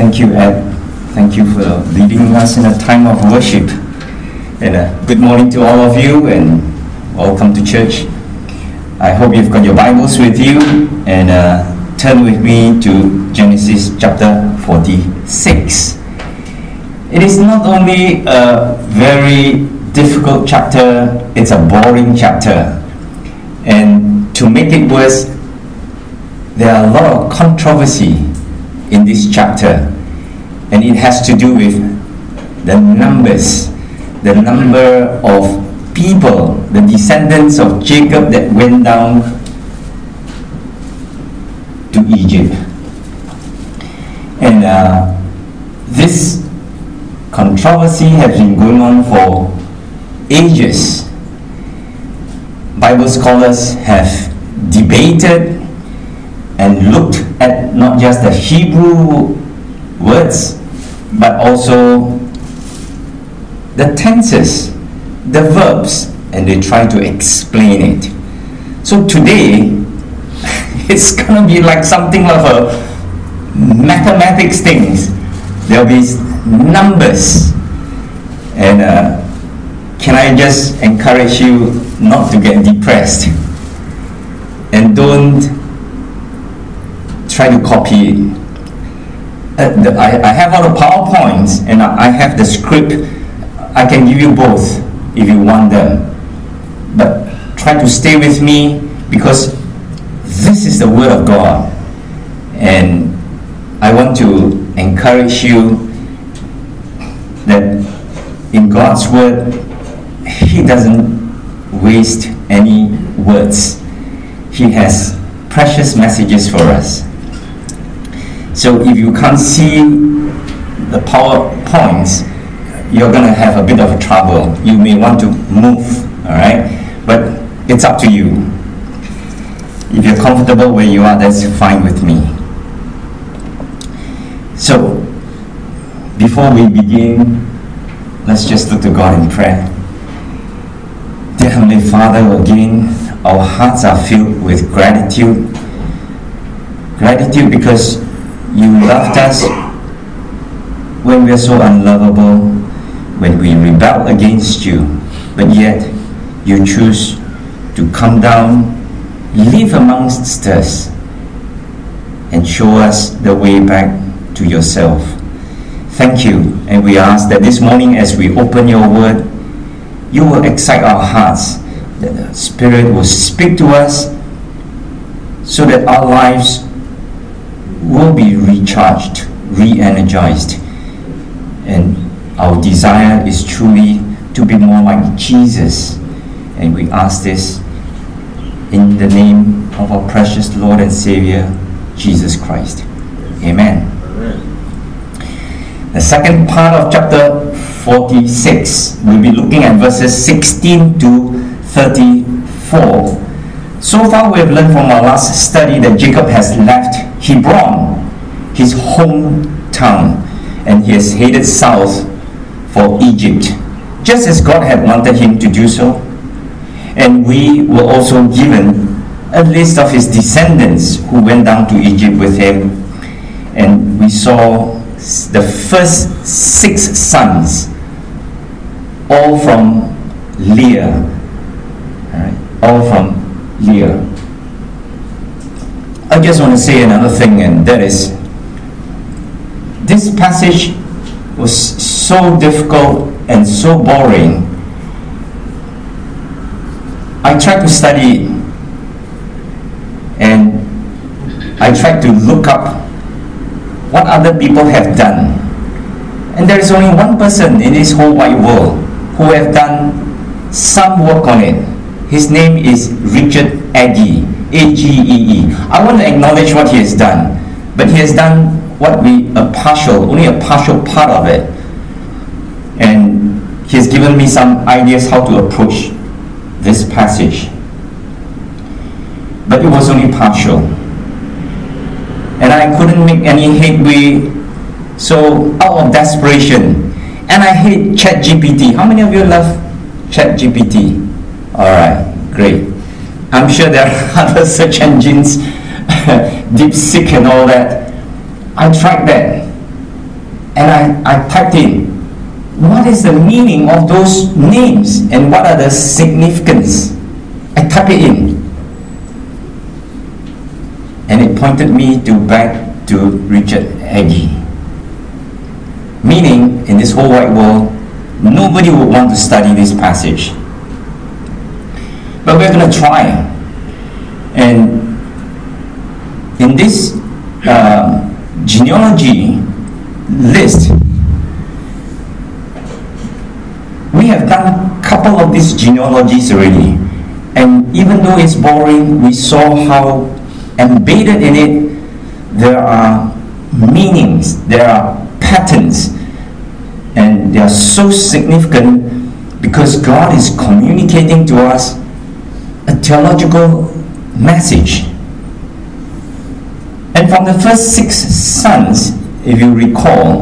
Thank you, Ed. Thank you for leading us in a time of worship. And good morning to all of you, and welcome to church. I hope you've got your Bibles with you, and turn with me to Genesis chapter 46. It is not only a very difficult chapter, it's a boring chapter. And to make it worse, there are a lot of controversy in this chapter, and it has to do with the numbers, the number of people, the descendants of Jacob that went down to Egypt. And this controversy has been going on for ages. Bible scholars have debated and looked at not just the Hebrew words, but also the tenses, the verbs, and they try to explain it. So today, it's going to be like something of a mathematics things. There'll be numbers. And can I just encourage you not to get depressed? And don't try to copy it. I have all the PowerPoints and I have the script. I can give you both if you want them. But try to stay with me, because this is the Word of God. And I want to encourage you that in God's Word, He doesn't waste any words. He has precious messages for us. So if you can't see the PowerPoints, you're going to have a bit of trouble. You may want to move, all right? But it's up to you. If you're comfortable where you are, that's fine with me. So, before we begin, let's just look to God in prayer. Dear Heavenly Father, again, our hearts are filled with gratitude. Gratitude because you loved us when we are so unlovable, when we rebel against you, but yet you choose to come down, live amongst us, and show us the way back to yourself. Thank you, and we ask that this morning as we open your word, you will excite our hearts, that the Spirit will speak to us so that our lives will be recharged, re-energized. And our desire is truly to be more like Jesus. And we ask this in the name of our precious Lord and Savior, Jesus Christ. Amen. The second part of chapter 46, we'll be looking at verses 16 to 34. So far we have learned from our last study that Jacob has left Hebron, his hometown, and he has headed south for Egypt, just as God had wanted him to do so. And we were also given a list of his descendants who went down to Egypt with him, and we saw the first 6 sons, all from Leah. All right? All from Leah. I just want to say another thing, and that is, this passage was so difficult and so boring. I tried to study it, and I tried to look up what other people have done. And there is only one person in this whole wide world who have done some work on it. His name is Richard Agee, A-G-E-E. I want to acknowledge what he has done, but he has done only a partial part of it. And he has given me some ideas how to approach this passage. But it was only partial. And I couldn't make any headway, so out of desperation. And I hate ChatGPT. How many of you love ChatGPT? Alright, great. I'm sure there are other search engines, DeepSeek and all that. I tried that. And I typed in, what is the meaning of those names and what are the significance? I typed it in. And it pointed me back to Richard Hagee. Meaning, in this whole wide world, nobody would want to study this passage. But we're going to try. And in this genealogy list, we have done a couple of these genealogies already. And even though it's boring, we saw how embedded in it there are meanings, there are patterns, and they are so significant because God is communicating to us a theological message. And from the first 6 sons, if you recall,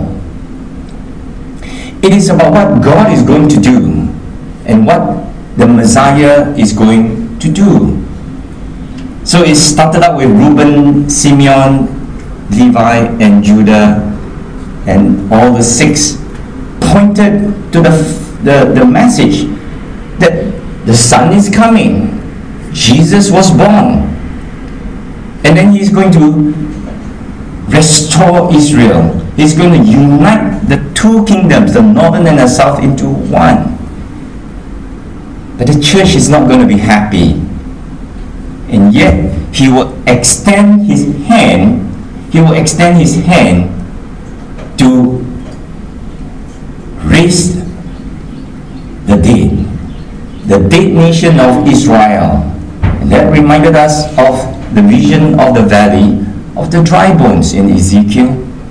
it is about what God is going to do and what the Messiah is going to do. So it started out with Reuben, Simeon, Levi, and Judah, and all the 6 pointed to the message that the Son is coming. Jesus was born. And then He's going to restore Israel. He's going to unite the 2 kingdoms, the northern and the south, into one. But the church is not going to be happy. And yet, He will extend His hand. He will extend His hand to raise the dead nation of Israel. And that reminded us of the vision of the valley of the dry bones in Ezekiel.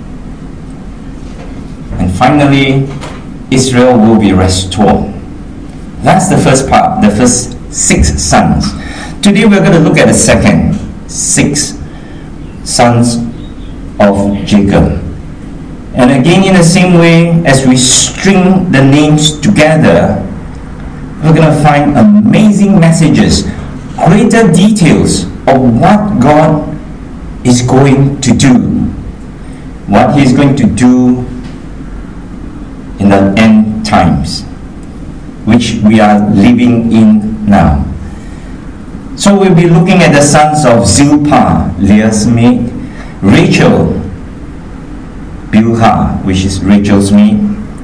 And finally, Israel will be restored. That's the first part, the first 6 sons. Today we're going to look at the second 6 sons of Jacob. And again, in the same way, as we string the names together, we're going to find amazing messages, greater details of what God is going to do, what He is going to do in the end times, which we are living in now. So we'll be looking at the sons of Zilpah, Leah's maid, Rachel, Bilhah, which is Rachel's maid.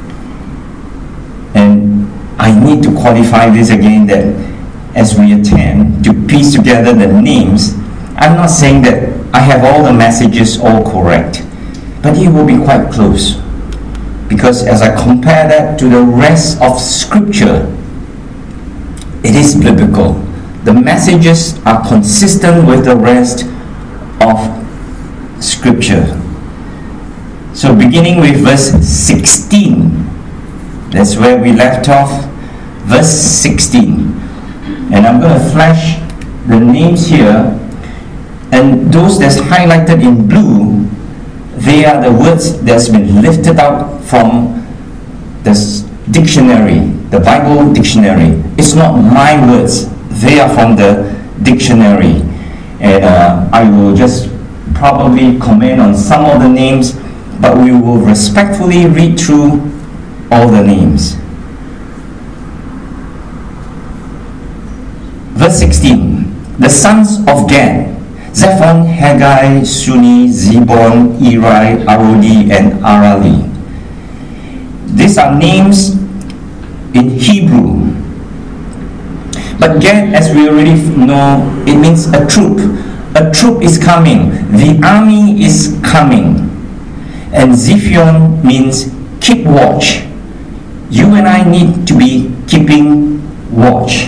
And I need to qualify this again, that as we attempt to piece together the names, I'm not saying that I have all the messages all correct, but it will be quite close. Because as I compare that to the rest of Scripture, it is biblical. The messages are consistent with the rest of Scripture. So beginning with verse 16, that's where we left off, verse 16. And I'm going to flash the names here, and those that's highlighted in blue, they are the words that's been lifted out from the dictionary, the Bible dictionary. It's not my words, they are from the dictionary. And I will just probably comment on some of the names, but we will respectfully read through all the names. Verse 16, the sons of Gad, Zephon, Haggai, Shuni, Zebon, Eri, Arodi, and Arali. These are names in Hebrew. But Gad, as we already know, it means a troop. A troop is coming. The army is coming. And Zephion means keep watch. You and I need to be keeping watch.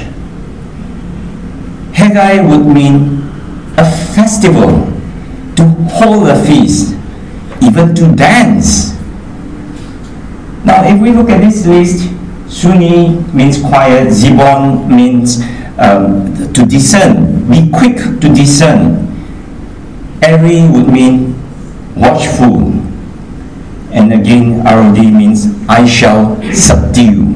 Haggai would mean a festival, to hold a feast, even to dance. Now, if we look at this list, Shuni means quiet, Zebon means to discern, be quick to discern. Eri would mean watchful. And again, Arodi means I shall subdue.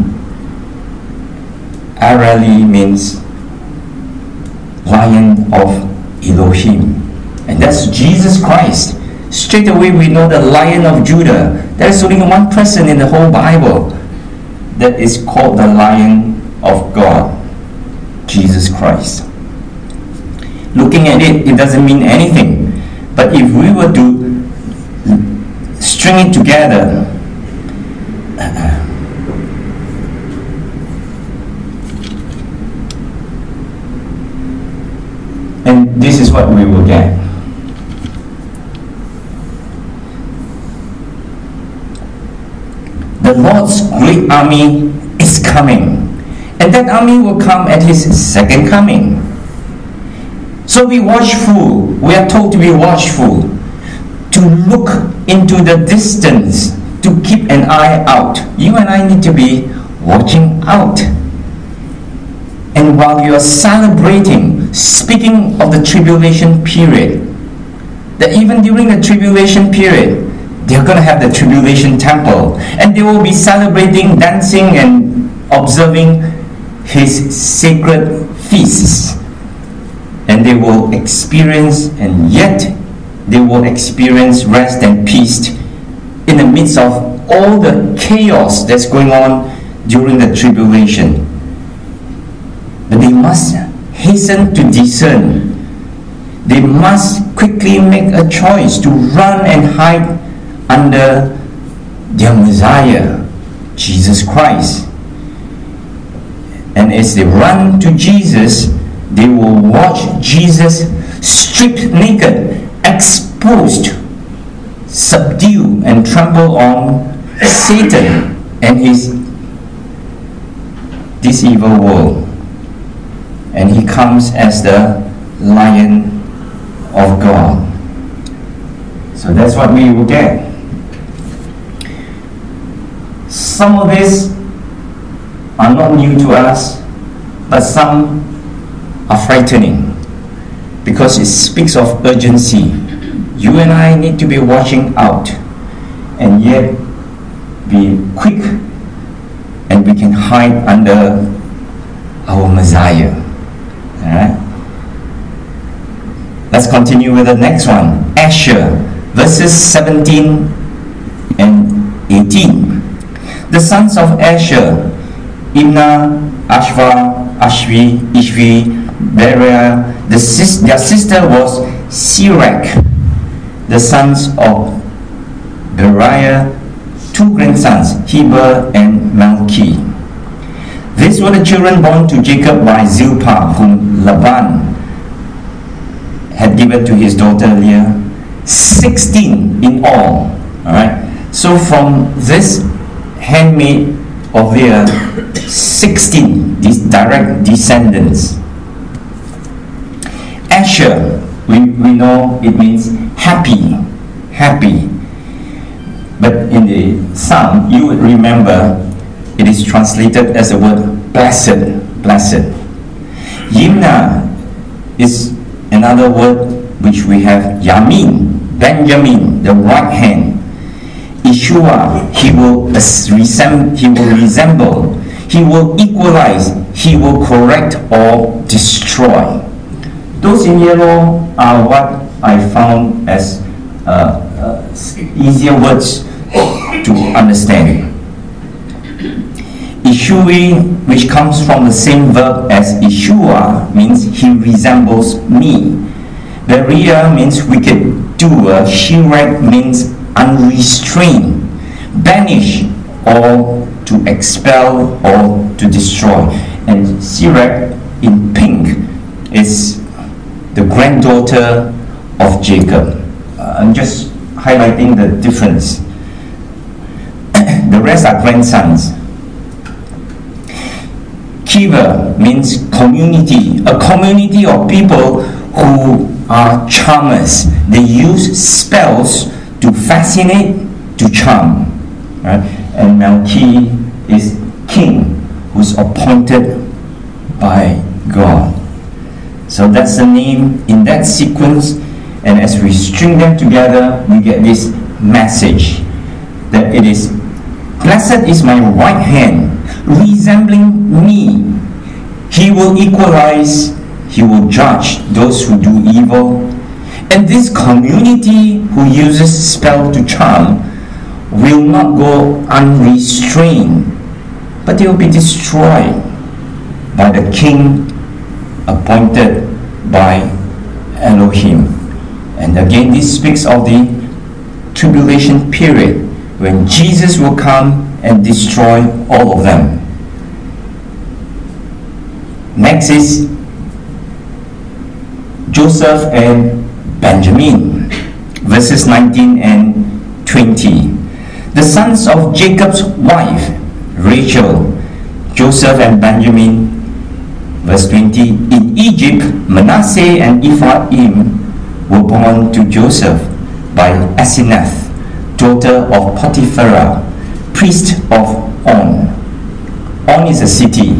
Arali means Lion of Elohim. And that's Jesus Christ. Straight away we know the Lion of Judah, There's only one person in the whole Bible that is called the Lion of God, Jesus Christ. Looking at it, it doesn't mean anything. But if we were to string it together, and this is what we will get. The Lord's great army is coming, and that army will come at His second coming. So be watchful. We are told to be watchful, to look into the distance, to keep an eye out. You and I need to be watching out. And while you are celebrating, speaking of the tribulation period, that even during the tribulation period, they're going to have the tribulation temple, and they will be celebrating, dancing, and observing His sacred feasts. And they will experience, and yet they will experience rest and peace in the midst of all the chaos that's going on during the tribulation. But they must hasten to discern. They must quickly make a choice to run and hide under their Messiah, Jesus Christ. And as they run to Jesus, they will watch Jesus stripped naked, exposed, subdue, and trample on Satan and this evil world. And He comes as the Lion of God. So that's what we will get. Some of these are not new to us, but some are frightening because it speaks of urgency. You and I need to be watching out, and yet be quick, and we can hide under our Messiah. Alright? Let's continue with the next one. Asher, verses 17 and 18. The sons of Asher, Imnah, Ashva, Ashvi, Ishvi, Beriah. Their sister was Sirach. The sons of Beriah, two grandsons, Heber and Malchi. These were the children born to Jacob by Zilpah, whom Laban had given to his daughter Leah. 16 in all. Alright. So from this handmaid of Leah, 16 these direct descendants. Asher, we know it means happy. But in the Psalm, you would remember it is translated as the word blessed. Yimnah is another word which we have, Yamin, Benjamin, the right hand. Yeshua, he will resemble, he will equalize, he will correct or destroy. Those in yellow are what I found as easier words to understand. Ishui, which comes from the same verb as Yeshua, means he resembles me. Beriah means wicked doer. Shirach means unrestrained, banish, or to expel or to destroy. And Sirach in pink is the granddaughter of Jacob. I'm just highlighting the difference. The rest are grandsons. Kiva means community, a community of people who are charmers. They use spells to fascinate, to charm. Right? And Malchi is king, who's appointed by God. So that's the name in that sequence, and as we string them together, we get this message that it is, blessed is my right hand, resembling me. He will equalize, he will judge those who do evil. And this community who uses spell to charm will not go unrestrained, but they will be destroyed by the king appointed by Elohim. And again, this speaks of the tribulation period when Jesus will come and destroy all of them. Next is Joseph and Benjamin, verses 19 and 20. The sons of Jacob's wife, Rachel, Joseph and Benjamin, verse 20. In Egypt, Manasseh and Ephraim were born to Joseph by Asenath, daughter of Potiphera, priest of On. On is a city.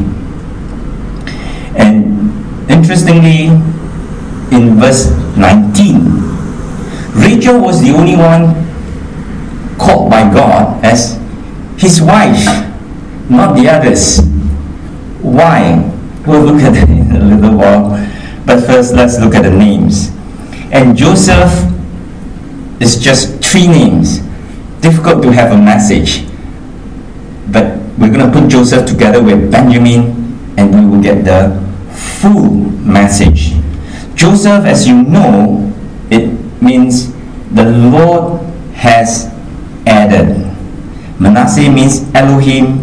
And interestingly, in verse 19, Rachel was the only one called by God as his wife, not the others. Why? We'll look at it in a little while. But first, let's look at the names. And Joseph is just 3 names. Difficult to have a message. But we're going to put Joseph together with Benjamin and we will get the full message. Joseph, as you know, it means the Lord has added. Manasseh means Elohim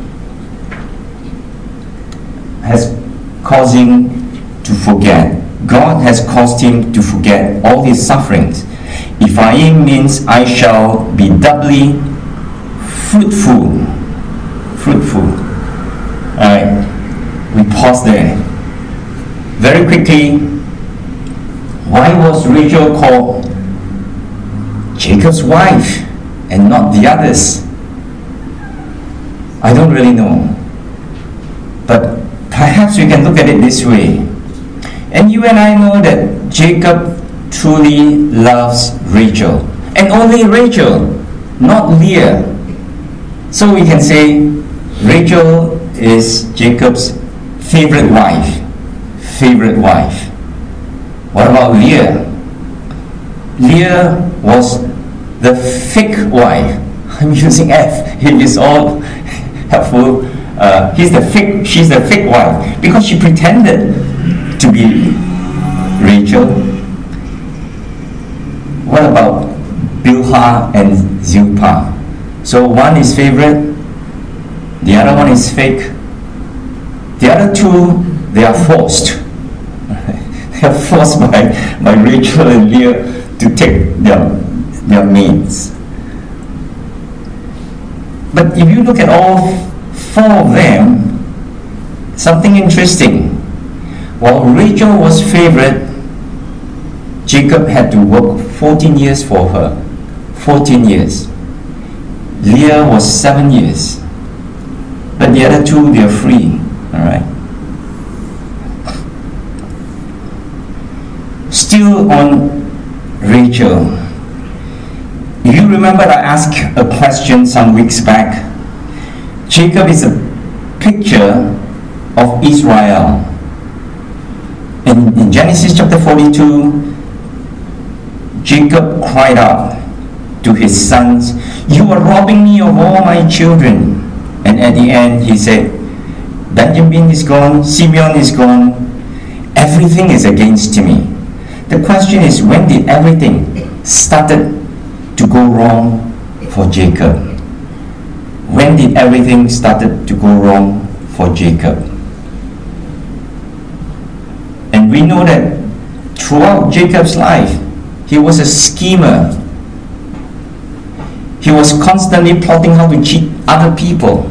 has caused him to forget. God has caused him to forget all his sufferings. Ephraim means I shall be doubly fruitful. Fruitful. Alright, we pause there. Very quickly, why was Rachel called Jacob's wife and not the others? I don't really know. But perhaps we can look at it this way. And you and I know that Jacob truly loves Rachel. And only Rachel, not Leah. So we can say Rachel is Jacob's favorite wife. Favorite wife. What about Leah? Leah was the fake wife. I'm using F. It is all helpful. She's the fake wife because she pretended to be Rachel. What about Bilhah and Zilpah? So one is favorite, the other one is fake. The other two, they are forced. They are forced by Rachel and Leah to take their maids. But if you look at all 4 of them, something interesting. While Rachel was favorite, Jacob had to work 14 years for her. 14 years. Leah was 7 years. But the other 2, they are free. Alright. Still on Rachel. You remember I asked a question some weeks back. Jacob is a picture of Israel. In Genesis chapter 42, Jacob cried out to his sons, "You are robbing me of all my children." And at the end he said, Benjamin is gone, Simeon is gone, everything is against me. The question is, when did everything started to go wrong for Jacob? When did everything started to go wrong for Jacob? And we know that throughout Jacob's life, he was a schemer. He was constantly plotting how to cheat other people.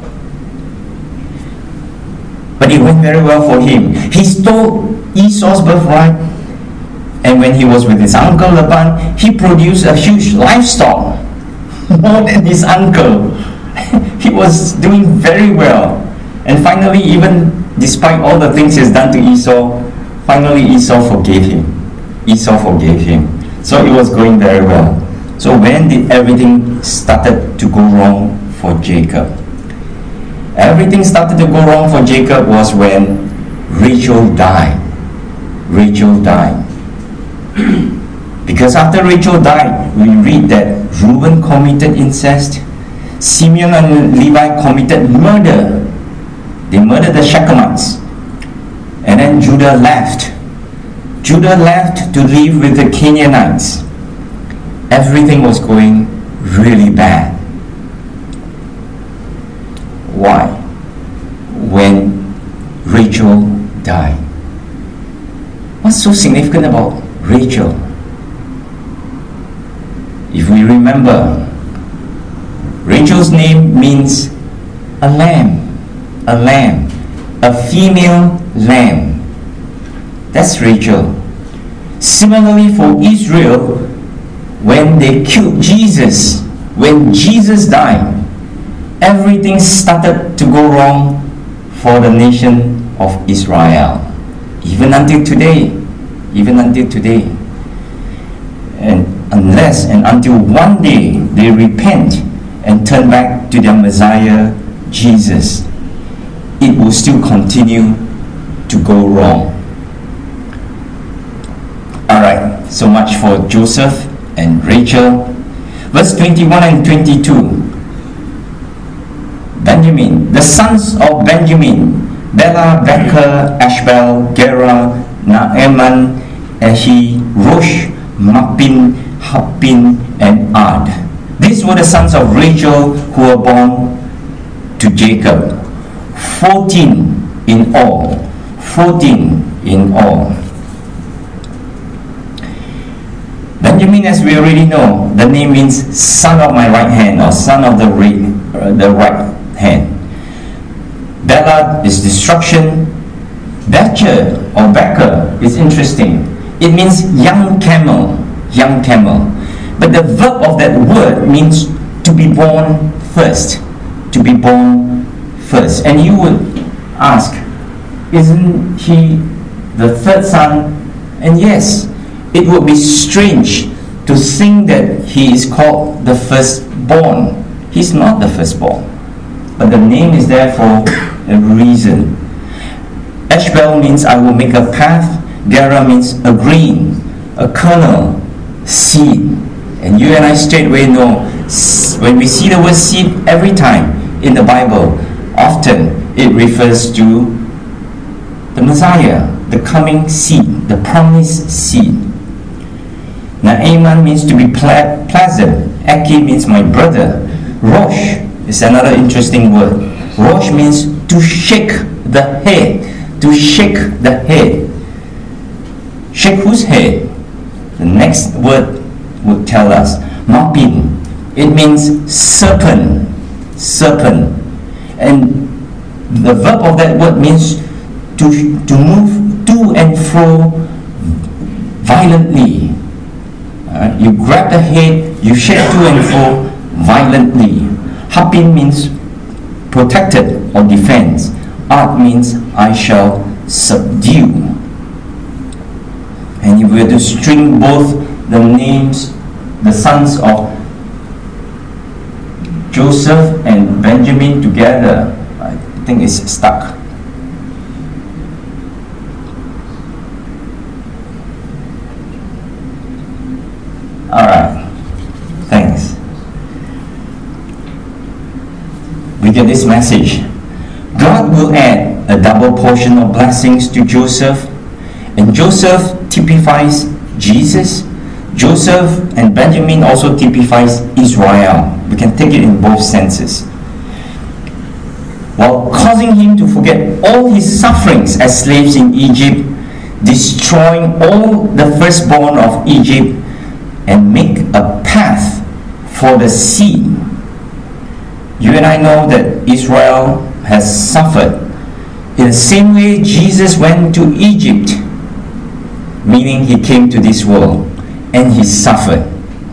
But it went very well for him. He stole Esau's birthright, and when he was with his uncle Laban, he produced a huge livestock, more than his uncle. He was doing very well. And finally, even despite all the things he's done to Esau, finally Esau forgave him. Esau forgave him. So it was going very well. So when did everything started to go wrong for Jacob? Everything started to go wrong for Jacob was when Rachel died. Rachel died. Because after Rachel died, we read that Reuben committed incest, Simeon and Levi committed murder. They murdered the Shechemites. And then Judah left. Judah left to live with the Canaanites. Everything was going really bad. Why? When Rachel died. What's so significant about Rachel? If we remember, Rachel's name means a lamb, a female lamb. That's Rachel. Similarly for Israel, when they killed Jesus, when Jesus died, everything started to go wrong for the nation of Israel. Even until today. And unless and until one day they repent and turn back to their Messiah, Jesus, it will still continue to go wrong. Alright, so much for Joseph and Rachel. Verse 21 and 22. Benjamin, the sons of Benjamin, Bela, Becher, Ashbel, Gera, Naaman, Ehi, Rosh, Mappin, Happin, and Ard. These were the sons of Rachel who were born to Jacob. 14 in all. 14 in all. Benjamin, as we already know, the name means son of my right hand, or son of the right hand. Bela is destruction. Becher or Becher is interesting. It means young camel. But the verb of that word means to be born first. To be born first. And you would ask, isn't he the third son? And yes, it would be strange to think that he is called the firstborn. He's not the firstborn. But the name is there for a reason. Ashbel means I will make a path. Gera means a grain, a kernel, seed. And you and I straightway know, when we see the word seed every time in the Bible, often it refers to the Messiah, the coming seed, the promised seed. Naaman means to be pleasant. Eki means my brother. Rosh is another interesting word. Rosh means to shake the head. To shake the head. Shake whose head? The next word would tell us. Mapin. It means serpent. Serpent. And the verb of that word means to move to and fro violently. You grab the head, you shake to and fro violently. Hapin means protected or defense. Art means I shall subdue. And if we were to string both the names, the sons of Joseph and Benjamin together, I think it's stuck. Alright, thanks. We get this message. God will add a double portion of blessings to Joseph, and Joseph typifies Jesus. Joseph and Benjamin also typifies Israel. We can take it in both senses. While causing him to forget all his sufferings as slaves in Egypt, destroying all the firstborn of Egypt, and make a path for the seed. You and I know that Israel has suffered. In the same way Jesus went to Egypt, meaning he came to this world, and he suffered.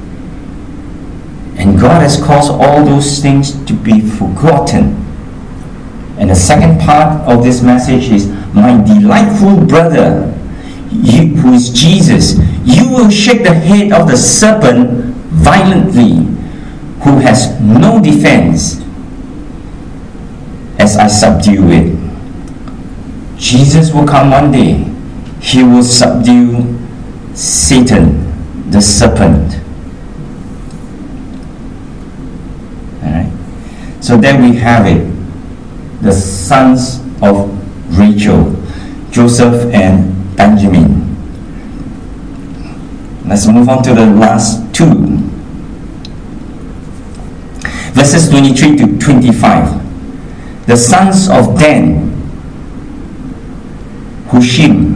And God has caused all those things to be forgotten. And the second part of this message is, my delightful brother, who is Jesus, you will shake the head of the serpent violently, who has no defense, as I subdue it. Jesus will come one day. He will subdue Satan, the serpent. Alright? So there we have it. The sons of Rachel, Joseph and Benjamin. Let's move on to the last two. Verses 23 to 25. The sons of Dan, Hushim.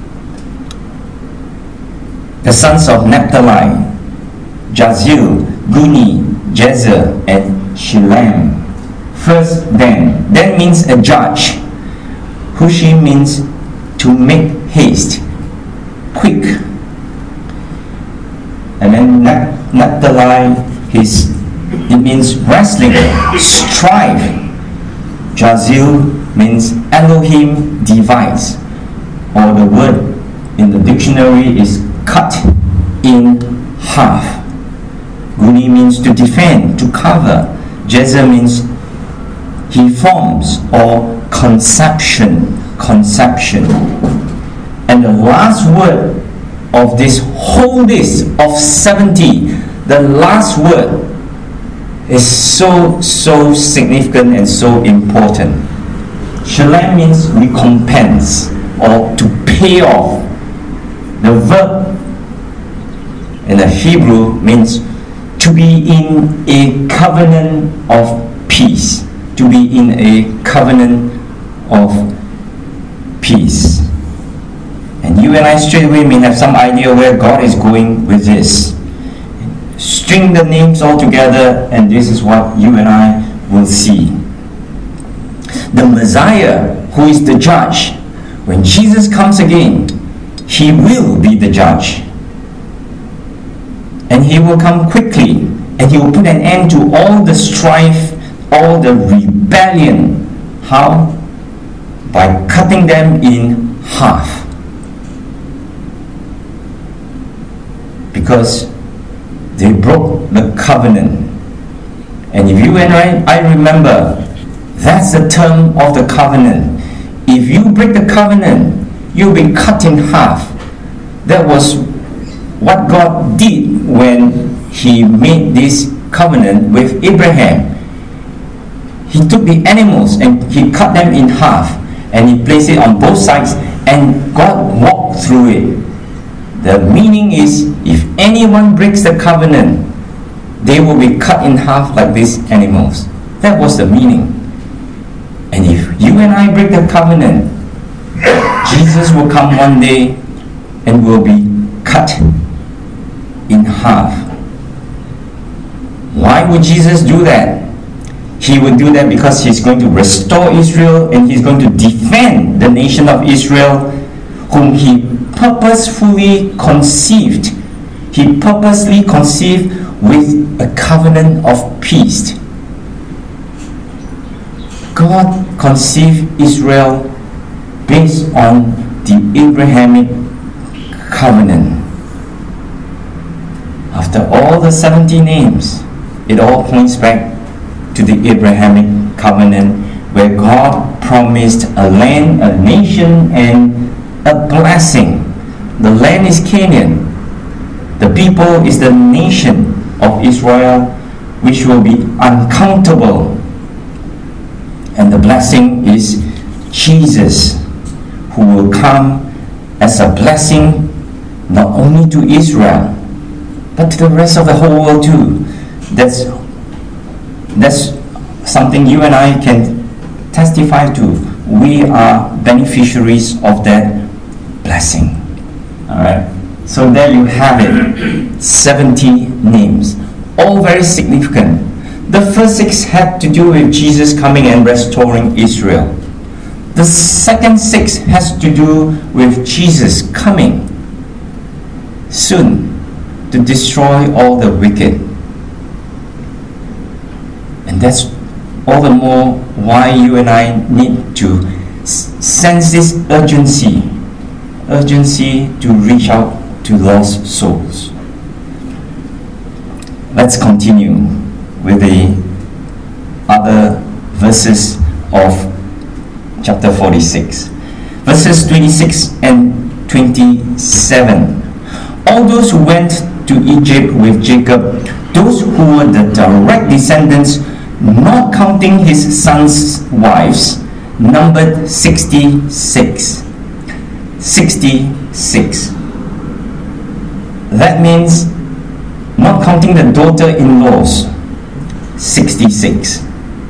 The sons of Naphtali, Jazil, Guni, Jezer, and Shillem. First, Dan. Dan means a judge. Hushim means to make haste, quick. And then Naphtali, it means wrestling, strive. Jazil means Elohim devise, or the word in the dictionary is cut in half. Guni means to defend, to cover. Jezer means he forms, or conception. And the last word of this whole list of 70, the last word is so significant and so important. Shalem means recompense, or to pay off. The verb in the Hebrew means to be in a covenant of peace. To be in a covenant of peace. And you and I straight away may have some idea where God is going with this. String the names all together, and this is what you and I will see. The Messiah, who is the judge, when Jesus comes again, he will be the judge. And he will come quickly, and he will put an end to all the strife, all the rebellion. How? By cutting them in half. Because they broke the covenant. And if you and I remember, that's the term of the covenant. If you break the covenant, you'll be cut in half. That was what God did when he made this covenant with Abraham. He took the animals and he cut them in half, and he placed it on both sides, and God walked through it. The meaning is, if anyone breaks the covenant, they will be cut in half like these animals. That was the meaning. And if you and I break the covenant, Jesus will come one day and will be cut in half. Why would Jesus do that? He would do that because he's going to restore Israel, and he's going to defend the nation of Israel, whom he purposefully conceived. He purposely conceived with a covenant of peace. God conceived Israel based on the Abrahamic covenant. After all the 70 names, it all points back to the Abrahamic covenant, where God promised a land, a nation, and a blessing. The land is Canaan. The people is the nation of Israel, which will be uncountable. And the blessing is Jesus, who will come as a blessing not only to Israel, but to the rest of the whole world too. That's something you and I can testify to. We are beneficiaries of that blessing. Alright? So there you have it. 70 names. All very significant. The first 6 had to do with Jesus coming and restoring Israel. The second 6 has to do with Jesus coming soon to destroy all the wicked. And that's all the more why you and I need to sense this urgency to reach out to lost souls. Let's continue with the other verses of chapter 46. Verses 26 and 27. All those who went to Egypt with Jacob, those who were the direct descendants, not counting his sons' wives, numbered 66. 66. That means, not counting the daughter-in-laws, 66.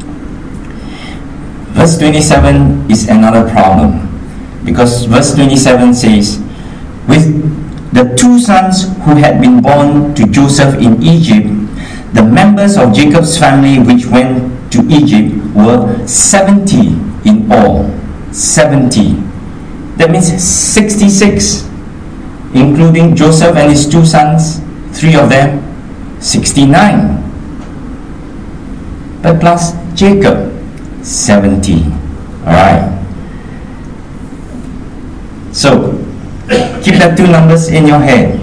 Verse 27 is another problem, because verse 27 says, with the two sons who had been born to Joseph in Egypt, the members of Jacob's family which went to Egypt were 70 in all. 70. That means 66, including Joseph and his two sons, 3 of them, 69. But plus Jacob, 70. Alright. So, keep that two numbers in your head.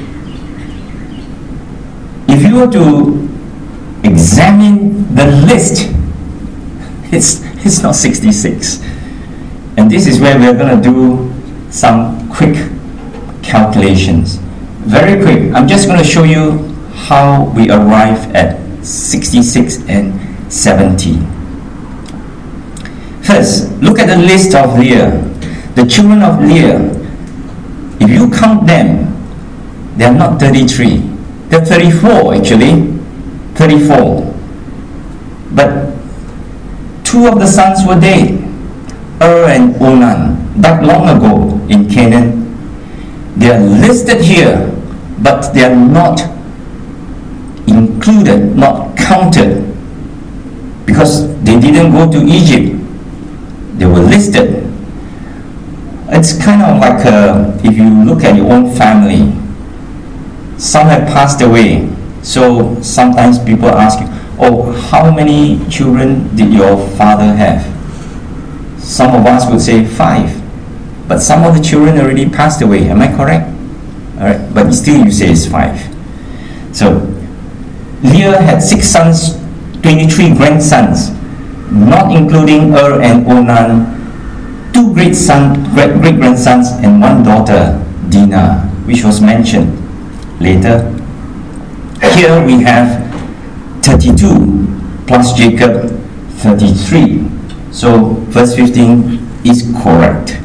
If you were to examine the list, it's not 66. And this is where we're going to do some quick calculations. Very quick. I'm just going to show you how we arrive at 66 and 70. First, look at the list of Leah. The children of Leah, if you count them, they are not 33. They're 34 actually. 34. But 2 of the sons were dead. And Onan, died long ago in Canaan. They are listed here, but they are not included, not counted, because they didn't go to Egypt. They were listed. It's kind of like if you look at your own family, some have passed away. So sometimes people ask you, oh, how many children did your father have? Some of us would say 5. But some of the children already passed away. Am I correct? Alright, but still you say it's 5. So Leah had 6 sons, 23 grandsons, not including and Onan, 2 great-grandsons, and 1 daughter, Dinah, which was mentioned later. Here we have 32 plus Jacob, 33. So verse 15 is correct.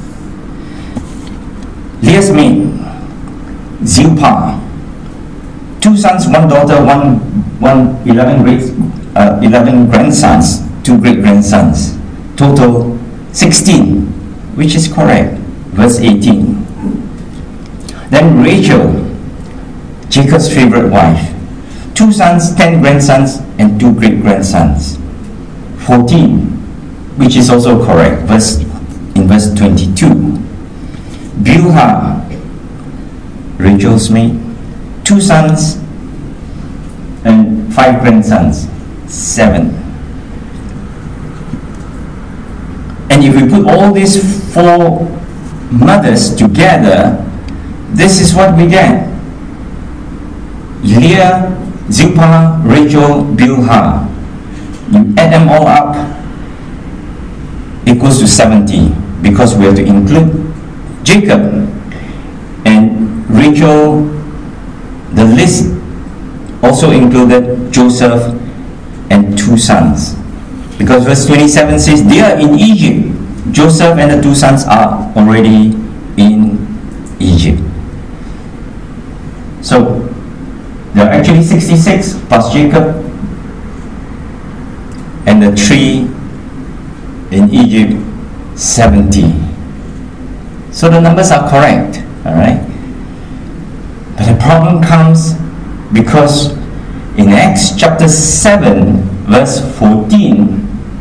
Leah's maid, Zilpah, 2 sons, 1 daughter, 11 grandsons, 2 great-grandsons. Total 16, which is correct. Verse 18. Then Rachel, Jacob's favorite wife, 2 sons, 10 grandsons, and 2 great-grandsons. 14, which is also correct. In verse 22. Bilhah, Rachel's maid, 2 sons and 5 grandsons, 7. And if we put all these 4 mothers together, this is what we get. Leah, Zilpah, Rachel, Bilhah. You add them all up, equals to 70, because we have to include Jacob. And Rachel, the list also included Joseph and 2 sons. Because verse 27 says, they are in Egypt. Joseph and the 2 sons are already in Egypt. So, there are actually 66 plus Jacob and the 3 in Egypt, 70. So the numbers are correct, alright? But the problem comes because in Acts chapter 7, verse 14,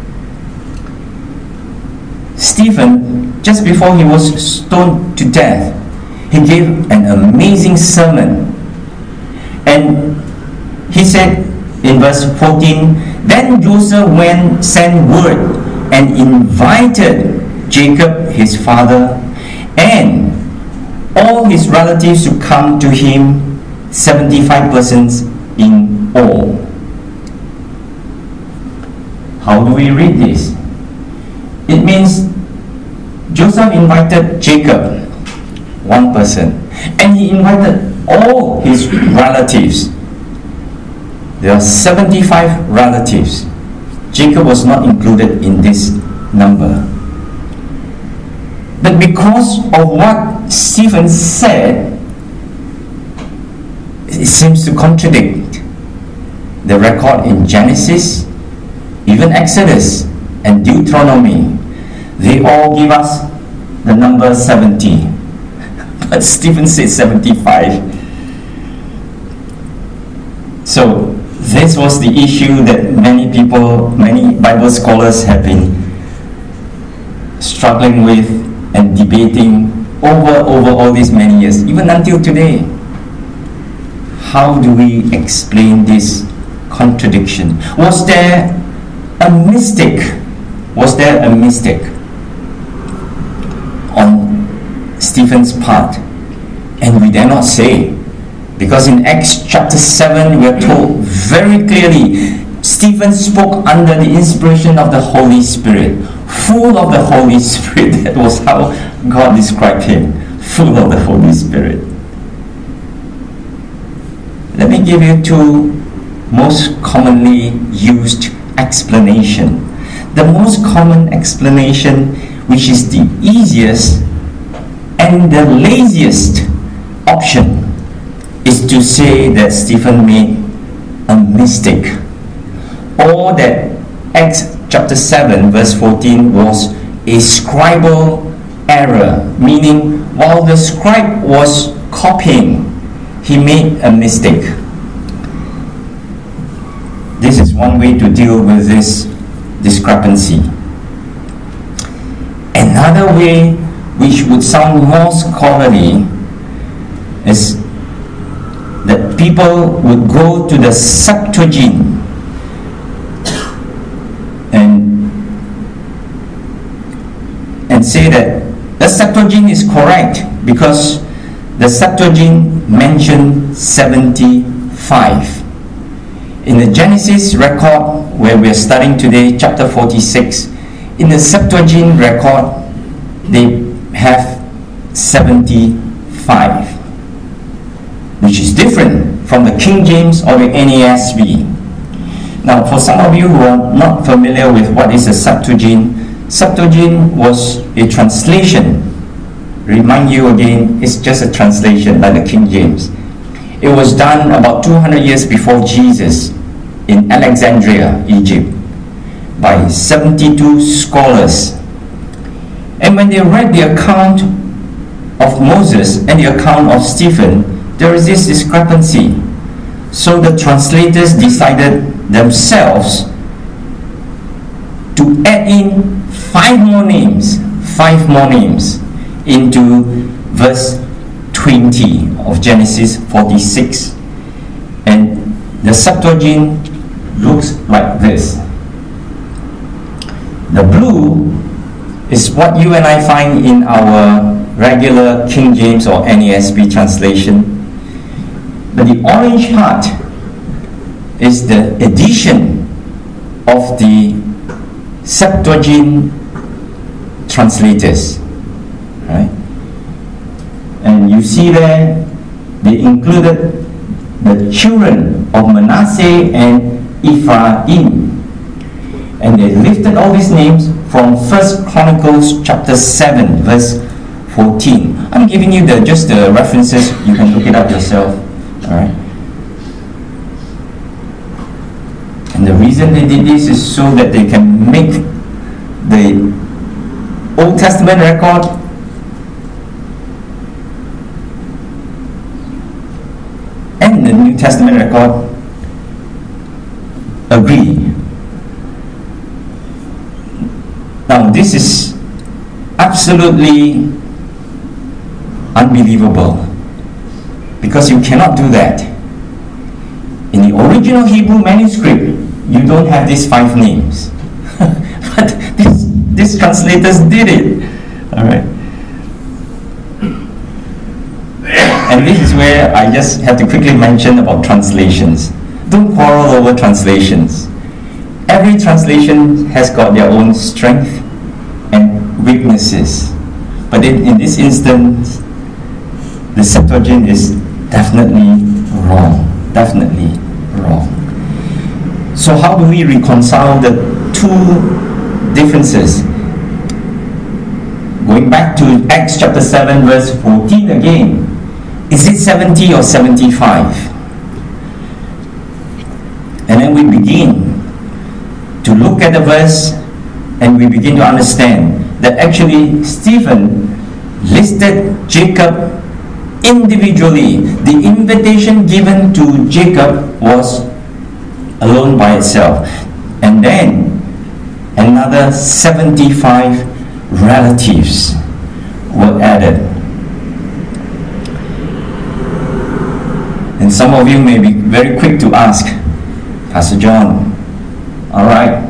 Stephen, just before he was stoned to death, he gave an amazing sermon. And he said in verse 14, then Joseph sent word and invited Jacob his father and all his relatives to come to him, 75 persons in all. How do we read this? It means Joseph invited Jacob, 1 person, and he invited all his relatives. There are 75 relatives. Jacob was not included in this number. But because of what Stephen said, it seems to contradict the record in Genesis, even Exodus and Deuteronomy. They all give us the number 70. But Stephen said 75. So this was the issue that many people, many Bible scholars have been struggling with and debating over all these many years, even until today. How do we explain this contradiction? Was there a mistake? Was there a mistake on Stephen's part? And we dare not say, because in Acts chapter 7 we are told very clearly, Stephen spoke under the inspiration of the Holy Spirit, full of the Holy Spirit. That was how God described him, full of the Holy Spirit. Let me give you two most commonly used explanation. The most common explanation, which is the easiest and the laziest option, is to say that Stephen made a mistake, or that Acts chapter 7 verse 14 was a scribal error, meaning while the scribe was copying, he made a mistake. This is one way to deal with this discrepancy. Another way, which would sound more scholarly, is that people would go to the Septuagint and say that the Septuagint is correct because the Septuagint mentioned 75. In the Genesis record where we are studying today, chapter 46, in the Septuagint record they have 75, which is different from the King James or the NASB. Now, for some of you who are not familiar with what is a Septuagint, Septuagint was a translation. Remind you again, it's just a translation like the King James. It was done about 200 years before Jesus in Alexandria, Egypt, by 72 scholars. And when they read the account of Moses and the account of Stephen, there is this discrepancy. So the translators decided themselves to add in 5 more names into verse 20 of Genesis 46. And the Septuagint looks like this. The blue is what you and I find in our regular King James or NASB translation. But the orange part is the addition of the Septuagint translators, right? And you see there, they included the children of Manasseh and Ephraim, and they lifted all these names from 1 Chronicles chapter 7 verse 14. I'm giving you just the references, you can look it up yourself. All right. And the reason they did this is so that they can make the Old Testament record and the New Testament record agree. Now this is absolutely unbelievable, because you cannot do that. In the original Hebrew manuscript, you don't have these 5 names. But these translators did it. Alright. And this is where I just have to quickly mention about translations. Don't quarrel over translations. Every translation has got their own strength and weaknesses. But in this instance, the Septuagint is definitely wrong. Definitely wrong. So how do we reconcile the two differences? Going back to Acts chapter 7 verse 14 again. Is it 70 or 75? And then we begin to look at the verse and we begin to understand that actually Stephen listed Jacob individually. The invitation given to Jacob was alone by itself. And then another 75 relatives were added. And some of you may be very quick to ask, Pastor John, alright,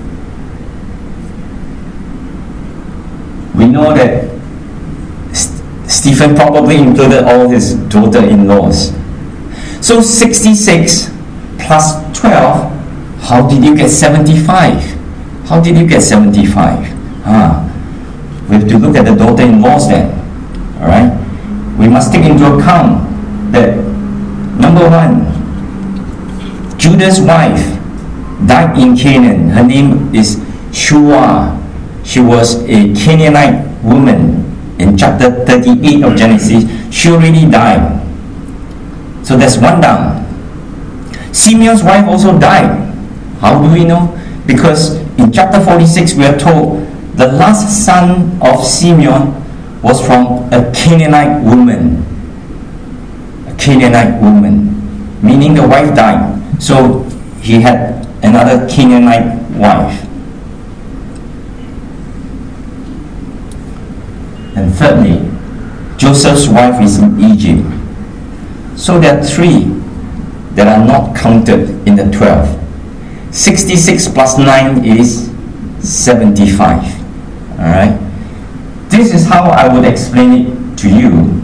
we know that Stephen probably included all his daughter-in-laws. So 66 plus 12, how did you get 75? How did you get 75? We have to look at the daughter-in-laws then. Alright? We must take into account that, number one, Judah's wife died in Canaan. Her name is Shua. She was a Canaanite woman. In chapter 38 of Genesis, she already died. So that's one down. Simeon's wife also died. How do we know? Because in chapter 46 we are told the last son of Simeon was from a Canaanite woman. A Canaanite woman. Meaning the wife died. So he had another Canaanite wife. And thirdly, Joseph's wife is in Egypt. So there are three that are not counted in the 12. 66 plus 9 is 75. Alright? This is how I would explain it to you.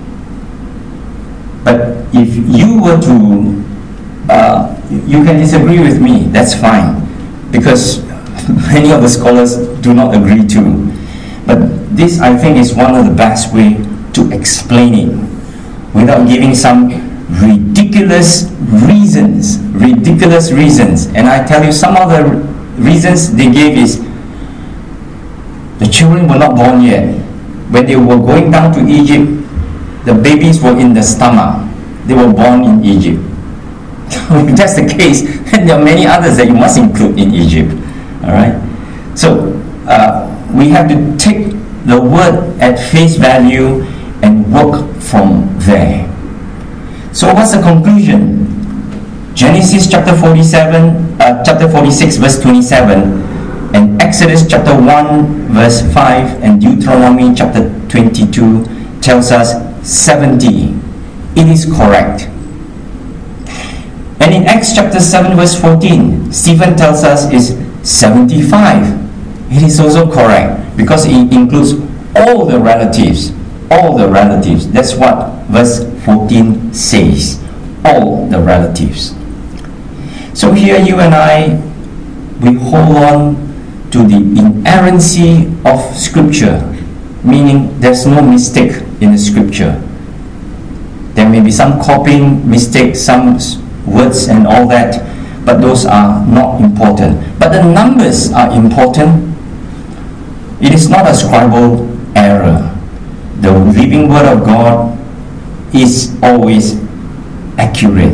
But if you were to, you can disagree with me, that's fine. Because many of the scholars do not agree too. But this, I think, is one of the best way to explain it without giving some ridiculous reasons. And I tell you, some of the reasons they gave is the children were not born yet. When they were going down to Egypt, the babies were in the stomach. They were born in Egypt. If that's the case, then there are many others that you must include in Egypt. Alright? So, we have to take the word at face value and work from there. So what's the conclusion? Genesis chapter 46 verse 27 and Exodus chapter 1 verse 5 and Deuteronomy chapter 22 tells us 70. It is correct. And in Acts chapter 7 verse 14, Stephen tells us is 75. It is also correct because it includes all the relatives. All the relatives. That's what verse 14 says. All the relatives. So here you and I, we hold on to the inerrancy of Scripture, meaning there's no mistake in the Scripture. There may be some copying mistakes, some words and all that, but those are not important. But the numbers are important. It is not a scribal error. The living Word of God is always accurate.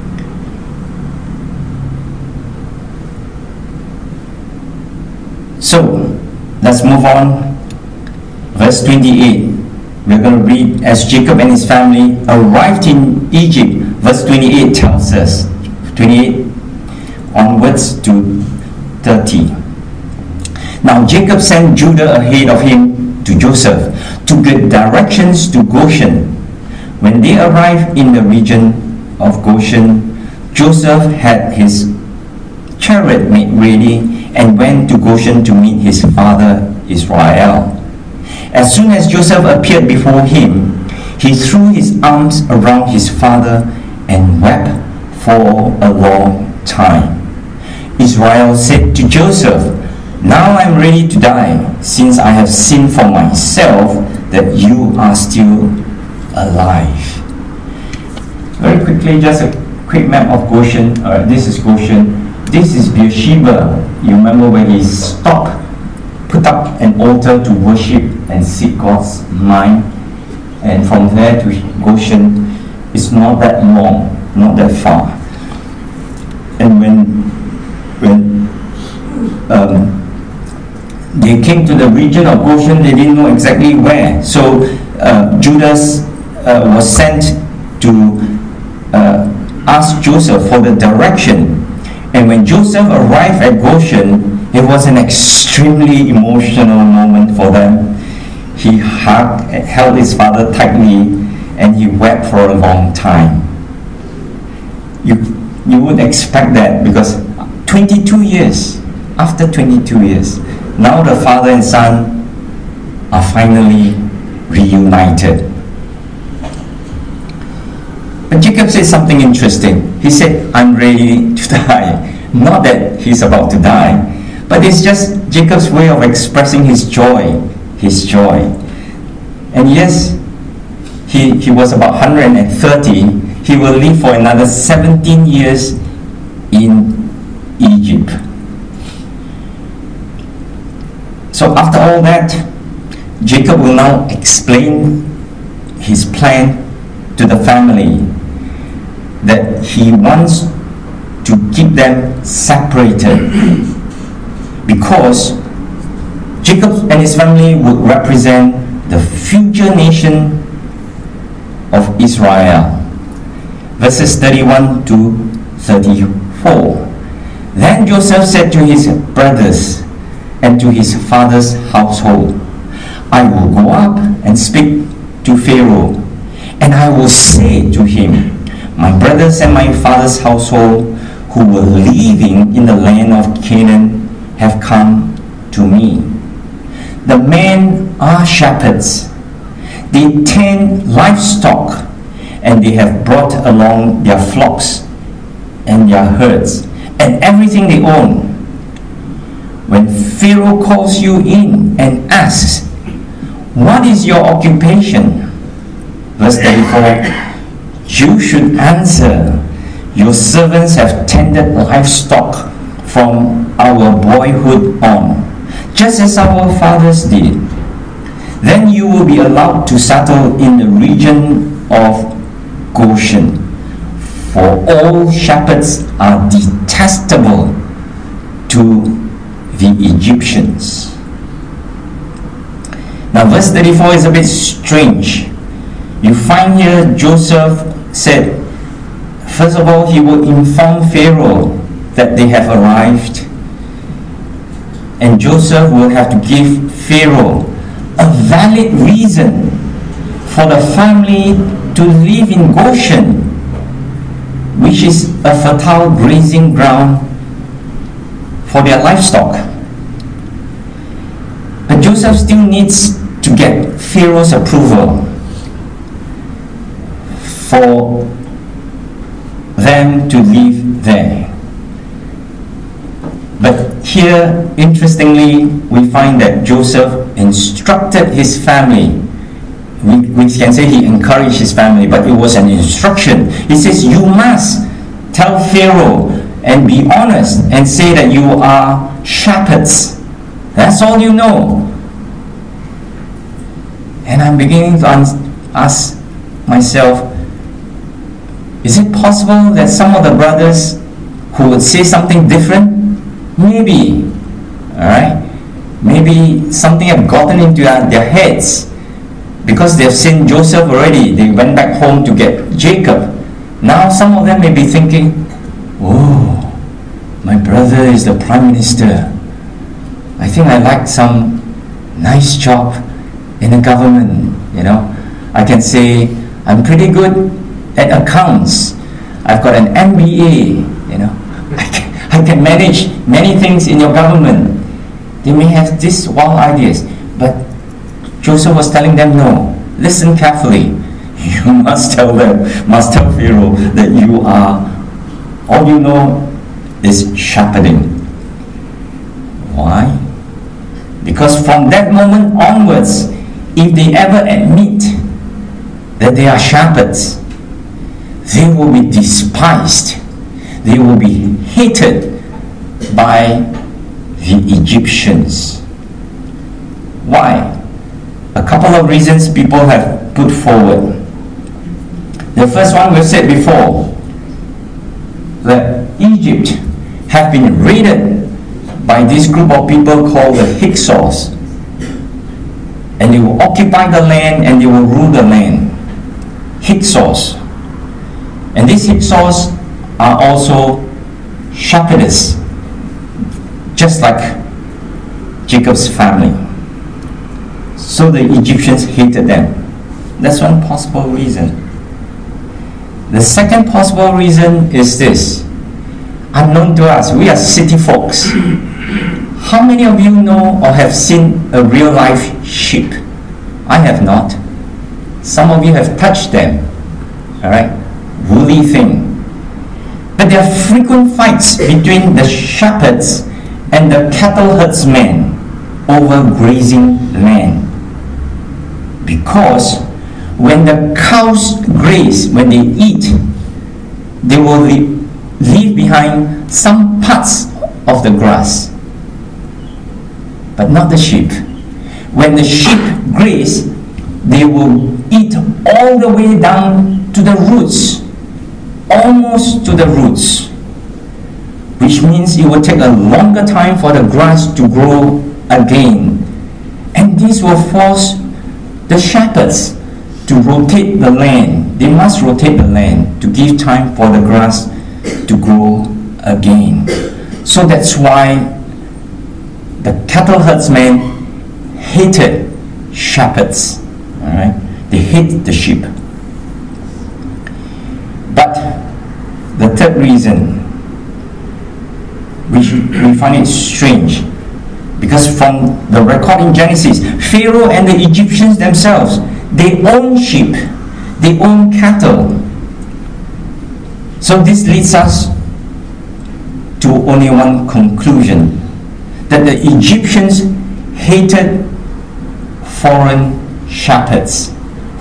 So, let's move on. Verse 28. We're going to read, as Jacob and his family arrived in Egypt. Verse 28 tells us, 28 onwards to 30. Now Jacob sent Judah ahead of him to Joseph to get directions to Goshen. When they arrived in the region of Goshen, Joseph had his chariot made ready and went to Goshen to meet his father Israel. As soon as Joseph appeared before him, he threw his arms around his father and wept for a long time. Israel said to Joseph, "Now I am ready to die, since I have seen for myself that you are still alive." Very quickly, just a quick map of Goshen. This is Goshen. This is Beersheba. You remember where he stopped, put up an altar to worship and seek God's mind. And from there to Goshen, it's not that long, not that far. And when they came to the region of Goshen, they didn't know exactly where. So Judas was sent to ask Joseph for the direction. And when Joseph arrived at Goshen, it was an extremely emotional moment for them. He held his father tightly and he wept for a long time. You would expect that, because 22 years, after 22 years, now the father and son are finally reunited. But Jacob said something interesting. He said, I'm ready to die. Not that he's about to die, but it's just Jacob's way of expressing his joy. His joy. And yes, he was about 130. He will live for another 17 years in Egypt. So after all that, Jacob will now explain his plan to the family, that he wants to keep them separated, because Jacob and his family would represent the future nation of Israel. Verses 31 to 34. Then Joseph said to his brothers and to his father's household, I will go up and speak to Pharaoh, and I will say to him, my brothers and my father's household who were living in the land of Canaan have come to me. The men are shepherds. They tend livestock, and they have brought along their flocks and their herds and everything they own. When Pharaoh calls you in and asks, what is your occupation? Verse 34, you should answer, your servants have tended livestock from our boyhood on, just as our fathers did. Then you will be allowed to settle in the region of Goshen, for all shepherds are detestable to the Egyptians. Now verse 34 is a bit strange. You find here Joseph said, first of all, he will inform Pharaoh that they have arrived, and Joseph will have to give Pharaoh a valid reason for the family to live in Goshen, which is a fertile grazing ground for their livestock. But Joseph still needs to get Pharaoh's approval for them to live there. But here, interestingly, we find that Joseph instructed his family. We can say he encouraged his family, but it was an instruction. He says, you must tell Pharaoh and be honest and say that you are shepherds. That's all you know. And I'm beginning to ask myself, is it possible that some of the brothers who would say something different? Maybe. Alright? Maybe something have gotten into their heads. Because they've seen Joseph already, they went back home to get Jacob. Now some of them may be thinking, oh, my brother is the prime minister. I think I like some nice job in the government, I can say I'm pretty good at accounts. I've got an MBA, I can manage many things in your government. They may have these wild ideas, but Joseph was telling them, no, listen carefully. You must tell Pharaoh that you are, all you know is shepherding. Why? Because from that moment onwards, if they ever admit that they are shepherds, they will be despised. They will be hated by the Egyptians. Why? A couple of reasons people have put forward. The first one we've said before, that Egypt have been raided by this group of people called the Hyksos, and they will occupy the land and they will rule the land. Hyksos. And these Hyksos are also shepherdess, just like Jacob's family. So the Egyptians hated them. That's one possible reason. The second possible reason is this. Unknown to us, we are city folks. How many of you know or have seen a real life sheep? I have not. Some of you have touched them. Alright? Woolly thing. But there are frequent fights between the shepherds and the cattle herdsmen over grazing land. Because when the cows graze, when they eat, they will leave behind some parts of the grass, but not the sheep. When the sheep graze, they will eat all the way down to the roots, almost to the roots, which means it will take a longer time for the grass to grow again. And this will force the shepherds to rotate the land. They must rotate the land to give time for the grass to grow again. So that's why the cattle herdsmen hated shepherds. Alright? They hate the sheep. But the third reason, we find it strange, because from the record in Genesis, Pharaoh and the Egyptians themselves, they own sheep, they own cattle. So this leads us to only one conclusion, that the Egyptians hated foreign shepherds,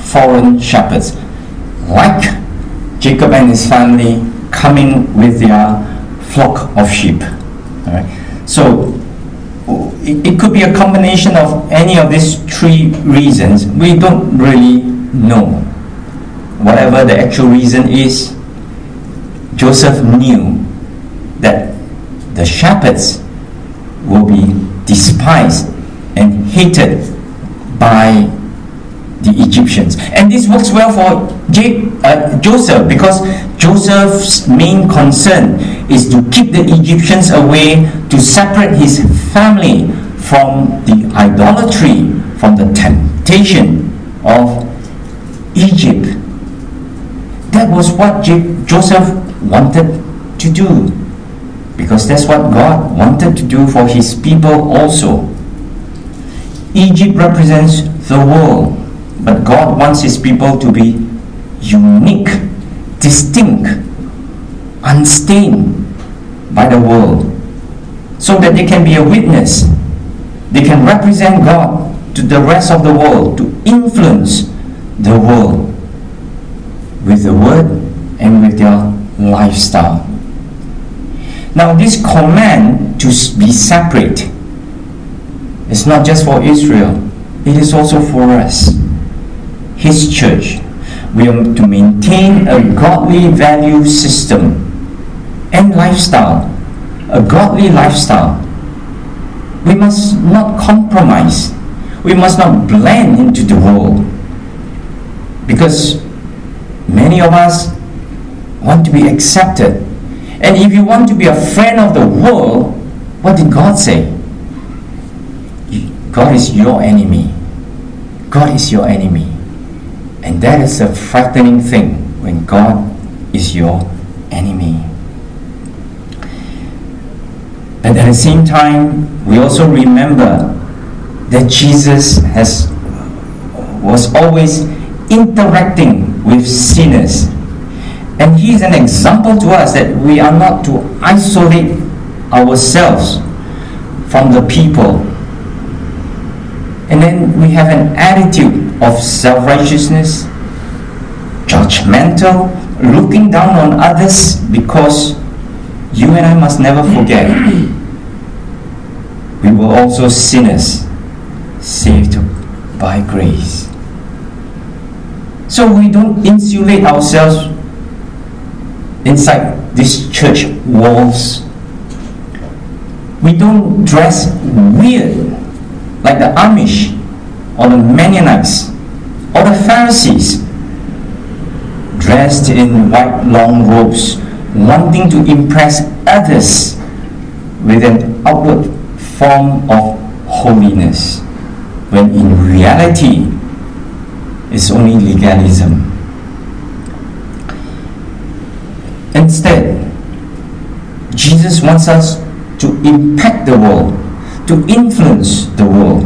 like Jacob and his family coming with their flock of sheep. All right? So it could be a combination of any of these three reasons. We don't really know. Whatever the actual reason is, Joseph knew that the shepherds will be despised and hated by the Egyptians. And this works well for Joseph, because Joseph's main concern is to keep the Egyptians away, to separate his family from the idolatry, from the temptation of Egypt. That was what Joseph wanted to do, because that's what God wanted to do for his people also. Egypt represents the world, but God wants his people to be unique, distinct, unstained by the world, so that they can be a witness. They can represent God to the rest of the world, to influence the world with the word and with their lifestyle. Now, this command to be separate is not just for Israel, it is also for us, his church. We are to maintain a godly value system and lifestyle, a godly lifestyle. We must not compromise. We must not blend into the world, because many of us want to be accepted. And if you want to be a friend of the world, what did God say? God is your enemy. God is your enemy. And that is a frightening thing, when God is your enemy. But at the same time, we also remember that Jesus was always interacting with sinners. And he is an example to us that we are not to isolate ourselves from the people. And then we have an attitude of self-righteousness, judgmental, looking down on others, because you and I must never forget, we were also sinners, saved by grace. So we don't insulate ourselves inside these church walls. We don't dress weird like the Amish or the Mennonites or the Pharisees, dressed in white long robes, wanting to impress others with an outward form of holiness, when in reality it's only legalism. Instead, Jesus wants us to impact the world, to influence the world,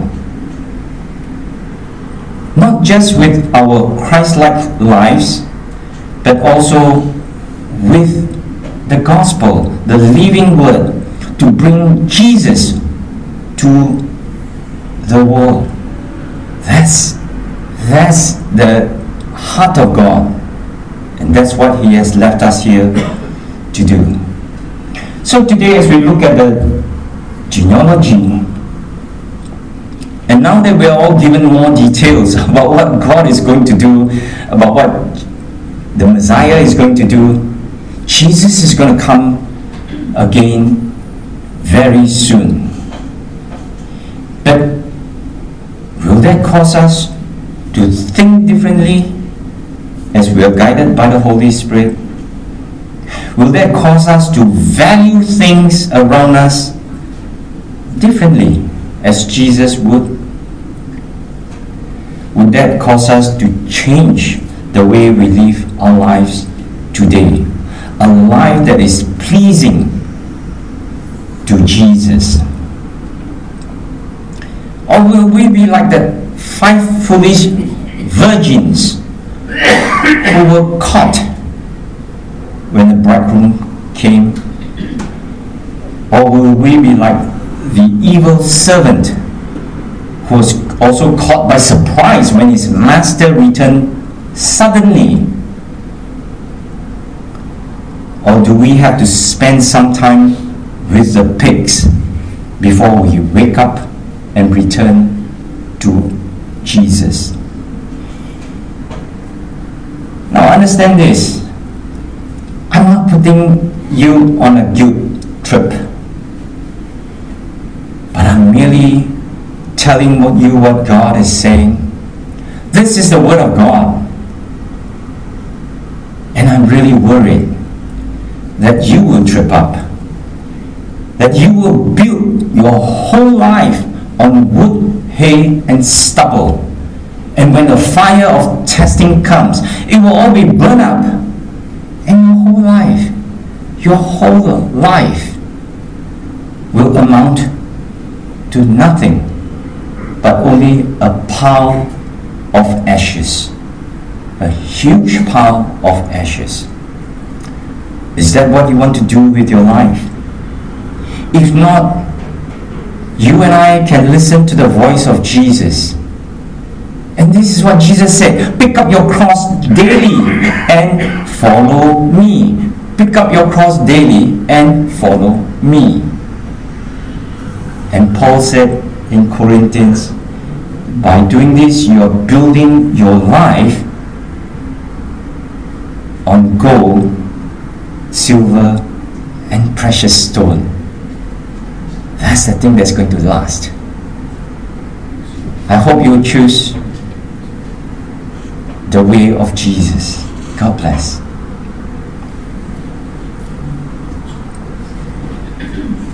not just with our Christ-like lives, but also with the gospel, the living word, to bring Jesus to the world. That's the heart of God, and that's what He has left us here to do. So today, as we look at the genealogy, and now that we are all given more details about what God is going to do, about what the Messiah is going to do, Jesus is going to come again very soon. But will that cause us to think differently as we are guided by the Holy Spirit? Will that cause us to value things around us differently as Jesus would? Would that cause us to change the way we live our lives today? A life that is pleasing to Jesus? Or will we be like the 5 foolish virgins who were caught when the bridegroom came? Or will we be like the evil servant who was also caught by surprise when his master returned suddenly? Or do we have to spend some time with the pigs before we wake up and return to Jesus? Now understand this. I'm not putting you on a guilt trip, but I'm merely telling you what God is saying. This is the Word of God. And I'm really worried that you will trip up, that you will build your whole life on wood, hay, and stubble. And when the fire of testing comes, it will all be burned up. And your whole life will amount to nothing but only a pile of ashes. A huge pile of ashes. Is that what you want to do with your life? If not, you and I can listen to the voice of Jesus. And this is what Jesus said: pick up your cross daily and follow me. Pick up your cross daily and follow me. And Paul said in Corinthians, by doing this, you are building your life on gold, silver, and precious stone. That's the thing that's going to last. I hope you choose the way of Jesus. God bless.